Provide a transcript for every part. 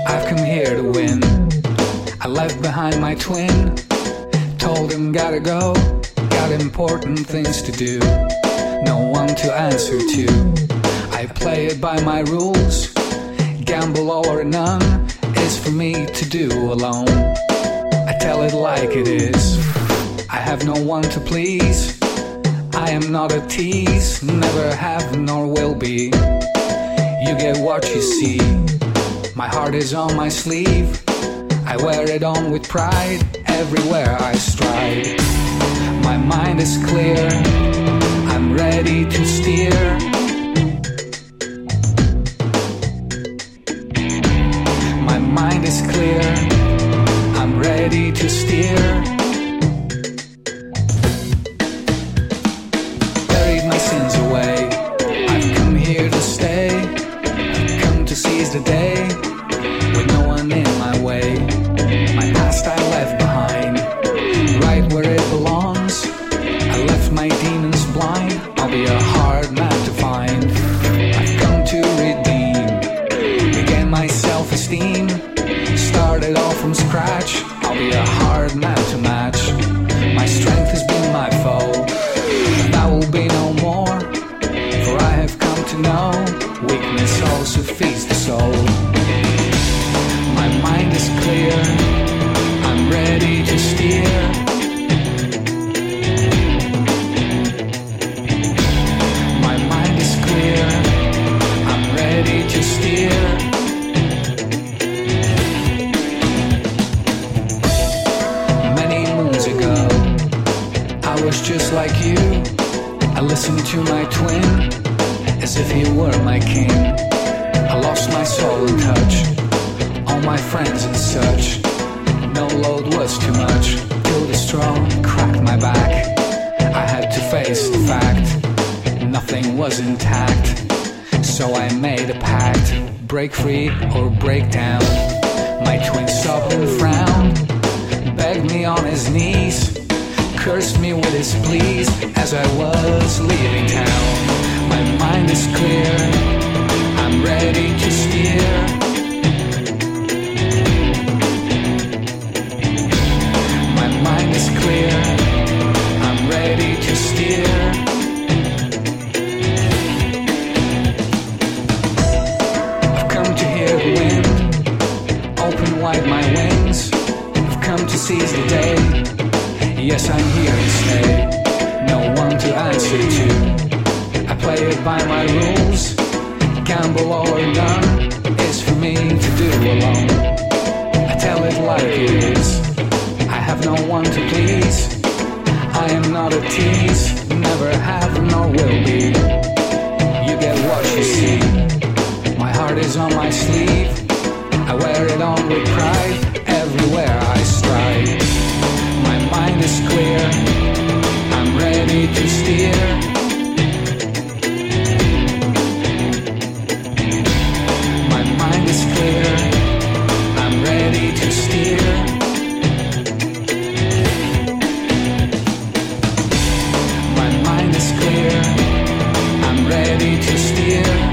I've come here to win. I left behind my twin, told him gotta go, got important things to do, no one to answer to. I play it by my rules, gamble all or none is for me to do alone. I tell it like it is, I have no one to please. I am not a tease, never have nor will be. You get what you see, my heart is on my sleeve. I wear it on with pride, everywhere I stride. My mind is clear, I'm ready to steer. My mind is clear, I'm ready to steer. Buried my sins away, I've come here to stay. I've come to seize the day, with no one in my way. My past I left behind, right where it belongs. I left my demons blind, I'll be a hard man to find. I've come to redeem, regain my self-esteem. Started all from scratch, I'll be a hard man to match. My strength has been my foe, that will be no more. For I have come to know, weakness also feeds the soul. My mind is clear, I'm ready to steer. My mind is clear, I'm ready to steer. Many moons ago, I was just like you. I listened to my twin, as if he were my king. I lost my soul in touch, all my friends and such. No load was too much, till the straw cracked my back. I had to face the fact, nothing was intact. So I made a pact, break free or break down. My twin stopped and frowned, begged me on his knees, cursed me with his pleas as I was leaving town. My mind is clear, I'm ready to steer. My mind is clear, I'm ready to steer. I've come to hear the wind, open wide my wings. I've come to seize the day, yes I'm here to stay. No one to answer to, I play it by my rules. Gamble all or none is for me to do alone. I tell it like it is, I have no one to please. I am not a tease, never have nor will be. You get what you see, my heart is on my sleeve. I wear it on with pride, everywhere I stride. My mind is clear, I'm ready to steer. My mind is clear, I'm ready to steer. My mind is clear, I'm ready to steer.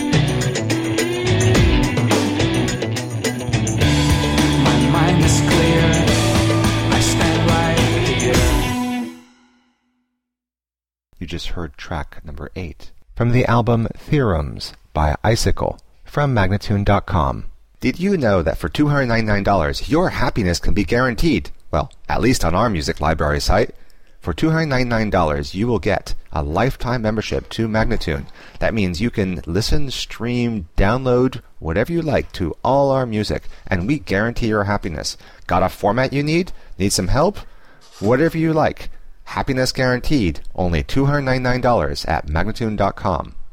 My mind is clear, I stand right here. You just heard track number 8 from the album Theorems by Icicle from Magnatune.com. Did you know that for $299 your happiness can be guaranteed? Well, at least on our music library site. For $299 you will get a lifetime membership to Magnatune. That means you can listen, stream, download, whatever you like to all our music, and we guarantee your happiness. Got a format you need? Need some help? Whatever you like. Happiness guaranteed. Only $299 at Magnatune.com.